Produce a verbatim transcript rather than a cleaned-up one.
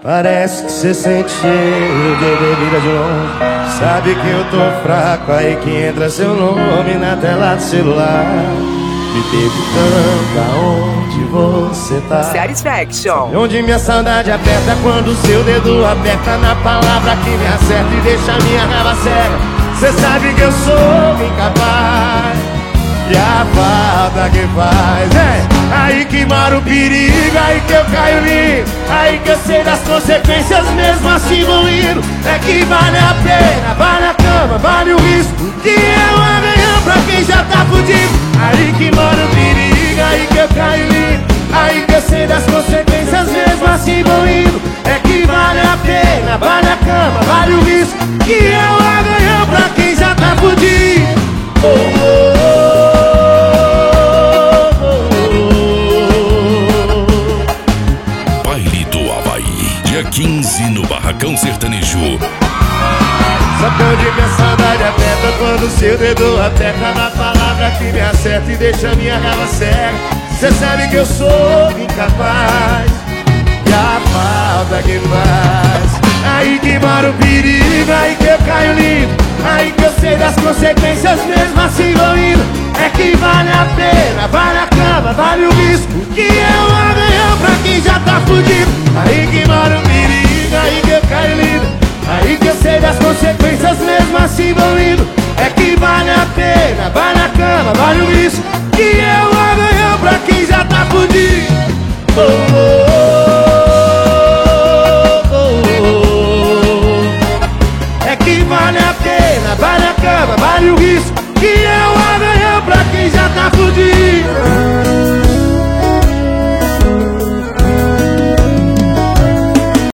Parece que cê sente cheiro de bebida de longe. Sabe que eu tô fraco, aí que entra seu nome na tela do celular. Me perguntando aonde você tá. Satisfaction. Sabe onde minha saudade aperta quando seu dedo aperta na palavra que me acerta e deixa minha raiva cega. Cê sabe que eu sou incapaz e a falta que faz é aí que mora o perigo, aí que eu caio lindo, aí que eu sei das consequências mesmo assim vou indo. É que vale a pena, vale a cama, vale o risco, que é um amanhã pra quem já tá fudido. Aí que mora o perigo, aí que eu caio lindo, aí que eu sei das consequências mesmo assim vou indo. É que vale a pena, vale a cama, vale o risco, que é um amanhã pra quem já tá fudido. Oh, oh, oh. Dia quinze no Barracão Sertanejo. Sabe onde minha saudade aperta quando seu dedo aperta na palavra que me acerta e deixa minha raiva cega. Cê sabe que eu sou incapaz e a falta que faz. Aí que mora o perigo, aí que eu caio lindo, aí que eu sei das consequências mesmo assim vou indo. É que vale a pena, vale a cama, vale o risco, que é um amanhã pra quem já tá fudido. Aí que mora o perigo, aí que eu caio lindo, aí que eu sei das consequências mesmo assim vou indo. É que vale a pena, vale a cama, vale o risco,